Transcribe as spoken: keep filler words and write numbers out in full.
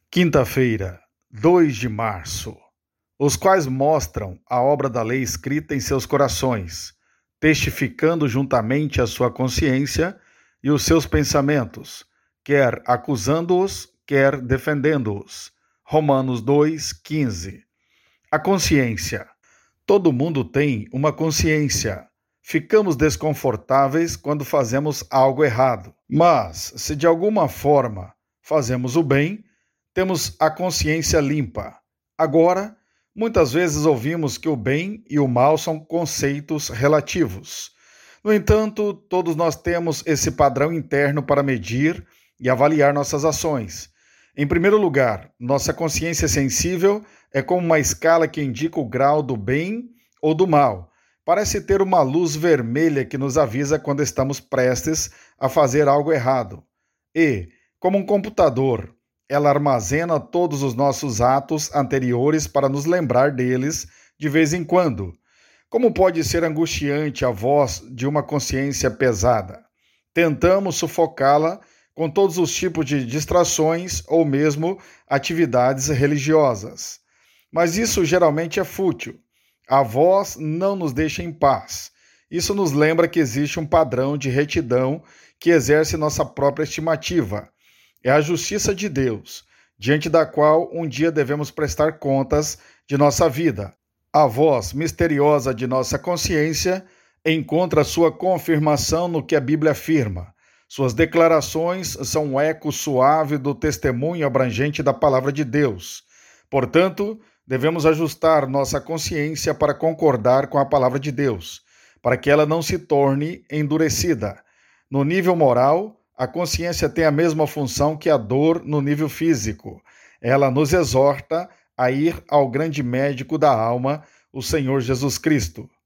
Quinta-feira, dois de março, os quais mostram a obra da lei escrita em seus corações, testificando juntamente a sua consciência e os seus pensamentos, quer acusando-os, quer defendendo-os. Romanos dois, quinze. A consciência. Todo mundo tem uma consciência. Ficamos desconfortáveis quando fazemos algo errado. Mas, se de alguma forma fazemos o bem, temos a consciência limpa. Agora, muitas vezes ouvimos que o bem e o mal são conceitos relativos. No entanto, todos nós temos esse padrão interno para medir e avaliar nossas ações. Em primeiro lugar, nossa consciência sensível é como uma escala que indica o grau do bem ou do mal. Parece ter uma luz vermelha que nos avisa quando estamos prestes a fazer algo errado. E, como um computador, ela armazena todos os nossos atos anteriores para nos lembrar deles de vez em quando. Como pode ser angustiante a voz de uma consciência pesada? Tentamos sufocá-la com todos os tipos de distrações ou mesmo atividades religiosas. Mas isso geralmente é fútil. A voz não nos deixa em paz. Isso nos lembra que existe um padrão de retidão que exerce nossa própria estimativa. É a justiça de Deus, diante da qual um dia devemos prestar contas de nossa vida. A voz misteriosa de nossa consciência encontra sua confirmação no que a Bíblia afirma. Suas declarações são um eco suave do testemunho abrangente da palavra de Deus. Portanto, devemos ajustar nossa consciência para concordar com a palavra de Deus, para que ela não se torne endurecida. No nível moral, a consciência tem a mesma função que a dor no nível físico. Ela nos exorta a ir ao grande médico da alma, o Senhor Jesus Cristo.